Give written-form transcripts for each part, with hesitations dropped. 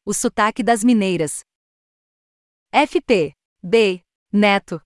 O sotaque das mineiras. FP. B. Neto.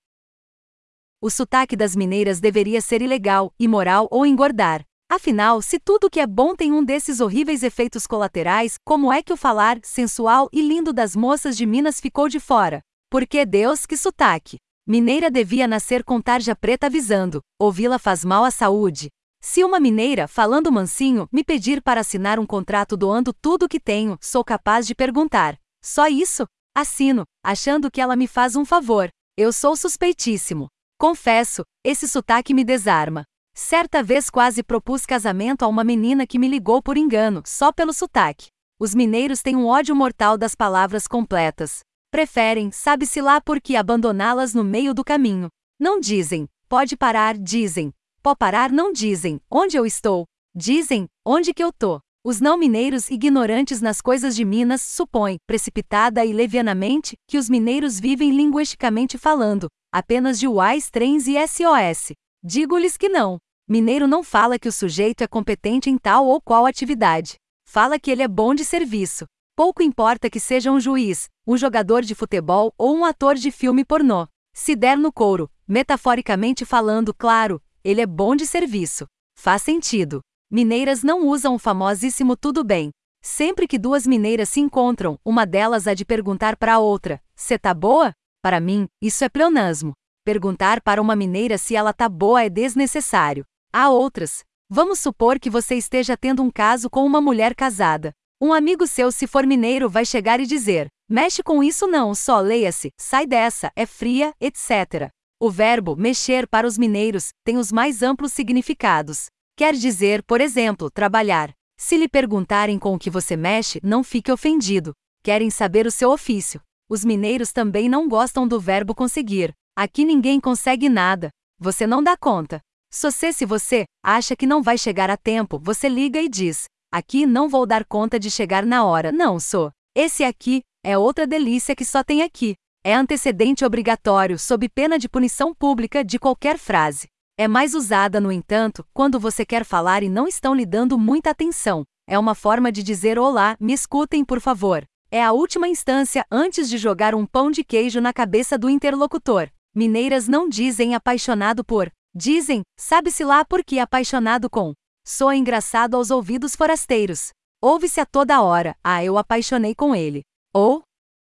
O sotaque das mineiras deveria ser ilegal, imoral ou engordar. Afinal, se tudo que é bom tem um desses horríveis efeitos colaterais, como é que o falar sensual e lindo das moças de Minas ficou de fora? Porque Deus, que sotaque! Mineira devia nascer com tarja preta avisando: ouvi-la faz mal à saúde. Se uma mineira, falando mansinho, me pedir para assinar um contrato doando tudo o que tenho, sou capaz de perguntar: só isso? Assino, achando que ela me faz um favor. Eu sou suspeitíssimo. Confesso, esse sotaque me desarma. Certa vez quase propus casamento a uma menina que me ligou por engano, só pelo sotaque. Os mineiros têm um ódio mortal das palavras completas. Preferem, sabe-se lá por que, abandoná-las no meio do caminho. Não dizem, pode parar, dizem. Pó parar, não dizem, onde eu estou. Dizem, onde que eu tô. Os não mineiros ignorantes nas coisas de Minas supõem, precipitada e levianamente, que os mineiros vivem linguisticamente falando, apenas de uais, trens e SOS. Digo-lhes que não. Mineiro não fala que o sujeito é competente em tal ou qual atividade. Fala que ele é bom de serviço. Pouco importa que seja um juiz, um jogador de futebol ou um ator de filme pornô. Se der no couro, metaforicamente falando, claro, ele é bom de serviço. Faz sentido. Mineiras não usam o famosíssimo tudo bem. Sempre que duas mineiras se encontram, uma delas há de perguntar para a outra: cê tá boa? Para mim, isso é pleonasmo. Perguntar para uma mineira se ela tá boa é desnecessário. Há outras. Vamos supor que você esteja tendo um caso com uma mulher casada. Um amigo seu, se for mineiro, vai chegar e dizer: mexe com isso não, só leia-se, sai dessa, é fria, etc. O verbo mexer para os mineiros tem os mais amplos significados. Quer dizer, por exemplo, trabalhar. Se lhe perguntarem com o que você mexe, não fique ofendido. Querem saber o seu ofício. Os mineiros também não gostam do verbo conseguir. Aqui ninguém consegue nada. Você não dá conta. Se você acha que não vai chegar a tempo, você liga e diz: aqui não vou dar conta de chegar na hora. Não sou. Esse aqui é outra delícia que só tem aqui. É antecedente obrigatório, sob pena de punição pública, de qualquer frase. É mais usada, no entanto, quando você quer falar e não estão lhe dando muita atenção. É uma forma de dizer: olá, me escutem por favor. É a última instância antes de jogar um pão de queijo na cabeça do interlocutor. Mineiras não dizem apaixonado por. Dizem, sabe-se lá por que apaixonado com. Soa engraçado aos ouvidos forasteiros. Ouve-se a toda hora: ah, eu apaixonei com ele. Ou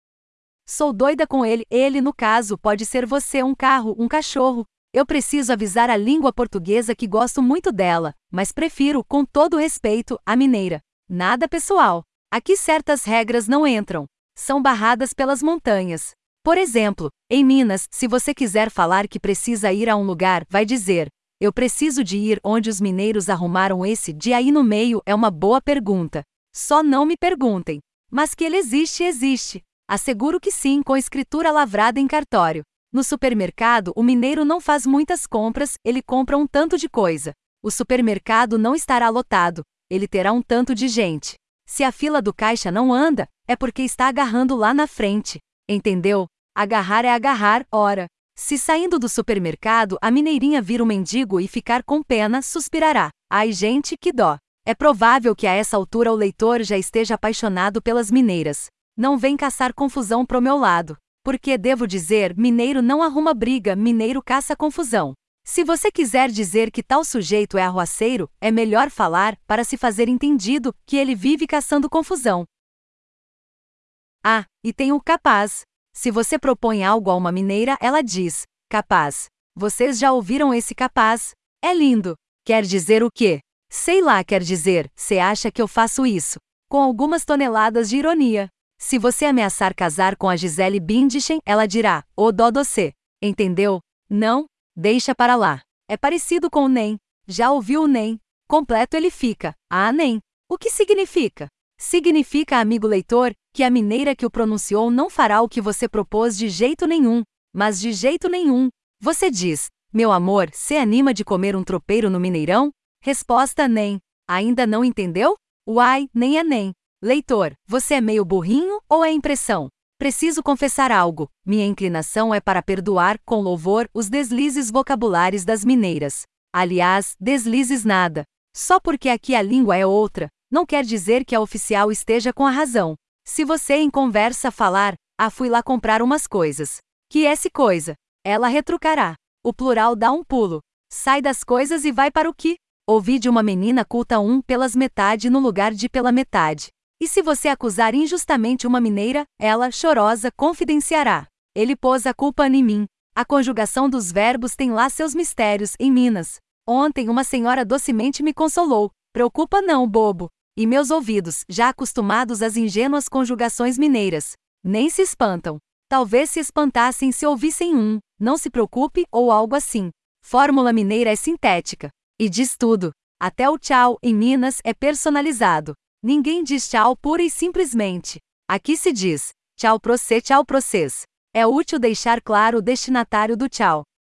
sou doida com ele. Ele, no caso, pode ser você, um carro, um cachorro. Eu preciso avisar a língua portuguesa que gosto muito dela, mas prefiro, com todo respeito, a mineira. Nada pessoal. Aqui certas regras não entram. São barradas pelas montanhas. Por exemplo, em Minas, se você quiser falar que precisa ir a um lugar, vai dizer: eu preciso de ir onde os mineiros arrumaram esse de aí no meio. É uma boa pergunta. Só não me perguntem. Mas que ele existe, existe. Asseguro que sim, com escritura lavrada em cartório. No supermercado, o mineiro não faz muitas compras, ele compra um tanto de coisa. O supermercado não estará lotado, ele terá um tanto de gente. Se a fila do caixa não anda, é porque está agarrando lá na frente. Entendeu? Agarrar é agarrar, ora. Se saindo do supermercado a mineirinha vir um mendigo e ficar com pena, suspirará: ai gente, que dó. É provável que a essa altura o leitor já esteja apaixonado pelas mineiras. Não vem caçar confusão pro meu lado. Porque devo dizer, mineiro não arruma briga, mineiro caça confusão. Se você quiser dizer que tal sujeito é arruaceiro, é melhor falar, para se fazer entendido, que ele vive caçando confusão. Ah, e tem o capaz. Se você propõe algo a uma mineira, ela diz: capaz. Vocês já ouviram esse capaz? É lindo. Quer dizer o quê? Sei lá, quer dizer, cê acha que eu faço isso? Com algumas toneladas de ironia. Se você ameaçar casar com a Gisele Bündchen, ela dirá: ô dó docê. Entendeu? Não? Deixa para lá. É parecido com o nem. Já ouviu o nem? Completo ele fica: ah, nem. O que significa? Significa, amigo leitor, que a mineira que o pronunciou não fará o que você propôs de jeito nenhum. Mas de jeito nenhum. Você diz: meu amor, cê anima de comer um tropeiro no Mineirão? Resposta: nem. Ainda não entendeu? Uai, nem é nem. Leitor, você é meio burrinho ou é impressão? Preciso confessar algo: minha inclinação é para perdoar, com louvor, os deslizes vocabulares das mineiras. Aliás, deslizes nada. Só porque aqui a língua é outra, não quer dizer que a oficial esteja com a razão. Se você em conversa falar, fui lá comprar umas coisas. Que esse coisa? Ela retrucará. O plural dá um pulo. Sai das coisas e vai para o que? Ouvi de uma menina culta pelas metade no lugar de pela metade. E se você acusar injustamente uma mineira, ela, chorosa, confidenciará. Ele pôs a culpa em mim. A conjugação dos verbos tem lá seus mistérios, em Minas. Ontem uma senhora docemente me consolou. Preocupa não, bobo. E meus ouvidos, já acostumados às ingênuas conjugações mineiras, nem se espantam. Talvez se espantassem se ouvissem não se preocupe ou algo assim. Fórmula mineira é sintética. E diz tudo. Até o tchau, em Minas, é personalizado. Ninguém diz tchau pura e simplesmente. Aqui se diz tchau pra cê, tchau pra cês. É útil deixar claro o destinatário do tchau.